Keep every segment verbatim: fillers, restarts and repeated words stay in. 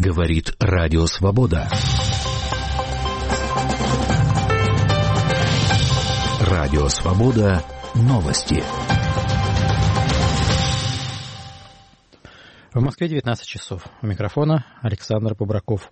Говорит Радио Свобода. Радио Свобода. Новости. В Москве девятнадцать часов. У микрофона Александр Бубраков.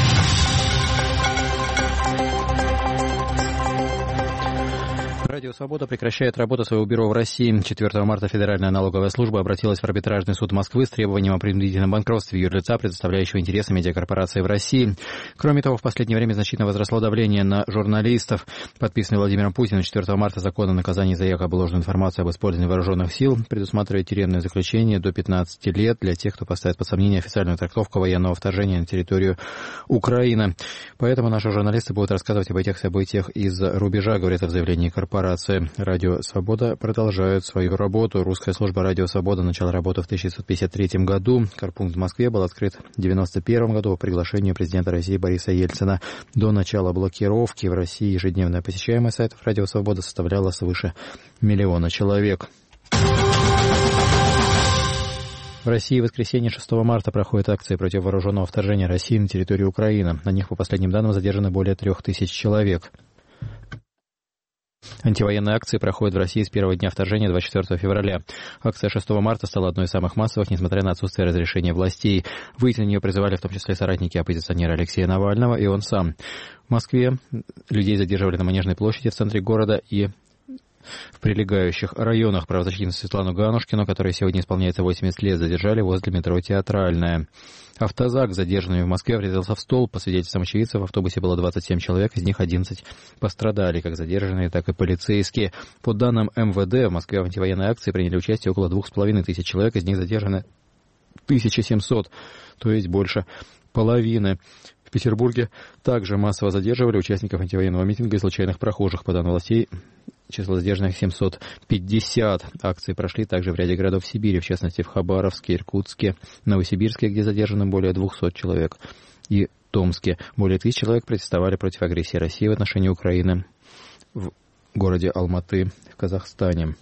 Радио «Свобода» прекращает работу своего бюро в России. четвёртого марта Федеральная налоговая служба обратилась в арбитражный суд Москвы с требованием о принудительном банкротстве юрлица, предоставляющего интересы медиакорпорации в России. Кроме того, в последнее время значительно возросло давление на журналистов. Подписанный Владимиром Путиным четвёртого марта закон о наказании за якобы ложную информацию об использовании вооруженных сил предусматривает тюремное заключение до пятнадцати лет для тех, кто поставит под сомнение официальную трактовку военного вторжения на территорию Украины. Поэтому наши журналисты будут рассказывать об этих событиях из-за рубежа, говорят в заявлении корпорации. Радио «Свобода» продолжает свою работу. Русская служба «Радио Свобода» начала работу в тысяча девятьсот пятьдесят третьем году. Корпункт в Москве был открыт в девяносто первом году по приглашению президента России Бориса Ельцина. До начала блокировки в России ежедневная посещаемость сайтов «Радио Свобода» составляла свыше миллиона человек. В России в воскресенье шестого марта проходят акции против вооруженного вторжения России на территорию Украины. На них, по последним данным, задержано более трех тысяч человек. Антивоенные акции проходят в России с первого дня вторжения двадцать четвёртого февраля. Акция шестого марта стала одной из самых массовых, несмотря на отсутствие разрешения властей. Выйти на нее призывали в том числе соратники оппозиционера Алексея Навального и он сам. В Москве людей задерживали на Манежной площади в центре города и в прилегающих районах. Правозащитницу Светлану Ганушкину, которой сегодня исполняется восемьдесят лет, задержали возле метро «Театральная». Автозак, задержанный в Москве, врезался в столб. По свидетельствам очевидцев, в автобусе было двадцать семь человек, из них одиннадцать пострадали, как задержанные, так и полицейские. По данным эм вэ дэ, в Москве в антивоенной акции приняли участие около двух с половиной тысяч человек, из них задержаны тысяча семьсот, то есть больше половины. В Петербурге также массово задерживали участников антивоенного митинга и случайных прохожих. По данным властей, число задержанных семьсот пятьдесят. Акции прошли также в ряде городов Сибири, в частности в Хабаровске, Иркутске, Новосибирске, где задержаны более двухсот человек, и Томске. Более тысячи человек протестовали против агрессии России в отношении Украины в городе Алматы в Казахстане.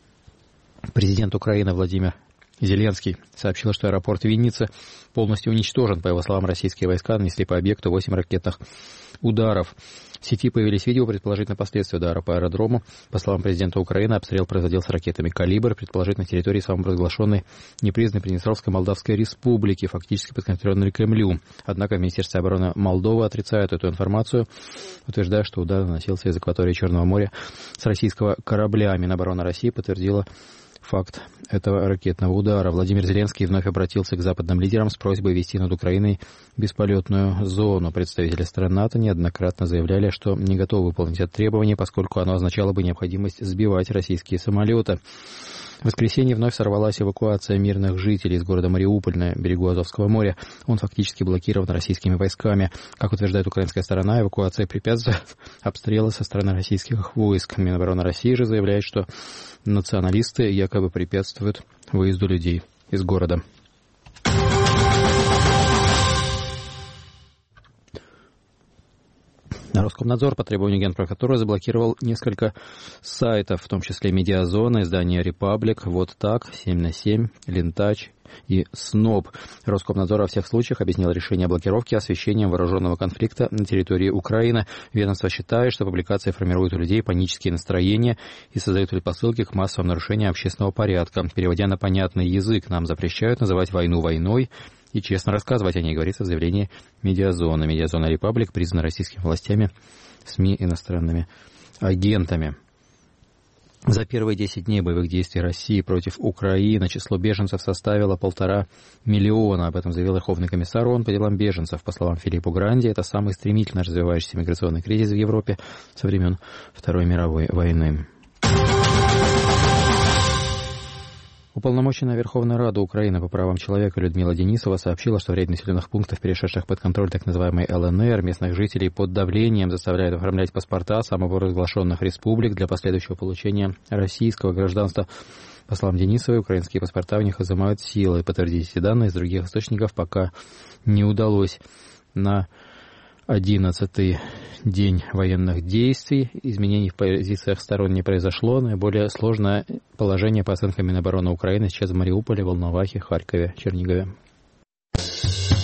Президент Украины Владимир Зеленский сообщил, что аэропорт Винницы полностью уничтожен. По его словам, российские войска нанесли по объекту восемь ракетных ударов. В сети появились видео, предположительно последствия удара по аэродрому. По словам президента Украины, обстрел производился ракетами «Калибр», предположительно на территории самопровозглашенной непризнанной Приднестровской Молдавской Республики, фактически подконтрольной Кремлю. Однако в Министерстве обороны Молдовы отрицают эту информацию, утверждая, что удар наносился из акватории Черного моря с российского корабля. Минобороны России подтвердила факт этого ракетного удара. Владимир Зеленский вновь обратился к западным лидерам с просьбой ввести над Украиной бесполетную зону. Представители стран НАТО неоднократно заявляли, что не готовы выполнить это требование, поскольку оно означало бы необходимость сбивать российские самолеты. В воскресенье вновь сорвалась эвакуация мирных жителей из города Мариуполь на берегу Азовского моря. Он фактически блокирован российскими войсками. Как утверждает украинская сторона, эвакуация препятствует обстрелы со стороны российских войск. Минобороны России же заявляет, что националисты якобы препятствуют выезду людей из города. Роскомнадзор по требованию Генпрокуратуры заблокировал несколько сайтов, в том числе «Медиазона», издание «Репаблик», «Вот так», «семь на семь», «Лентач» и СНОП. Роскомнадзор во всех случаях объяснил решение о блокировке освещением вооруженного конфликта на территории Украины. Ведомство считает, что публикации формируют у людей панические настроения и создают предпосылки к массовым нарушениям общественного порядка. Переводя на понятный язык, нам запрещают называть войну войной и честно рассказывать о ней, говорится в заявлении «Медиазона». «Медиазона Репаблик» признана российскими властями, СМИ иностранными агентами. За первые десять дней боевых действий России против Украины число беженцев составило полтора миллиона. Об этом заявил Верховный комиссар ООН по делам беженцев. По словам Филиппо Гранди, это самый стремительно развивающийся миграционный кризис в Европе со времен Второй мировой войны. Уполномоченная Верховной Рады Украины по правам человека Людмила Денисова сообщила, что в ряде населенных пунктов, перешедших под контроль так называемой эл эн эр, местных жителей под давлением заставляют оформлять паспорта самопровозглашенных республик для последующего получения российского гражданства. По словам Денисовой, украинские паспорта у них изымают силой. Подтвердить эти данные из других источников пока не удалось. На одиннадцатый день военных действий изменений в позициях сторон не произошло. Наиболее сложное положение, по оценкам Минобороны Украины, сейчас в Мариуполе, Волновахе, Харькове, Чернигове.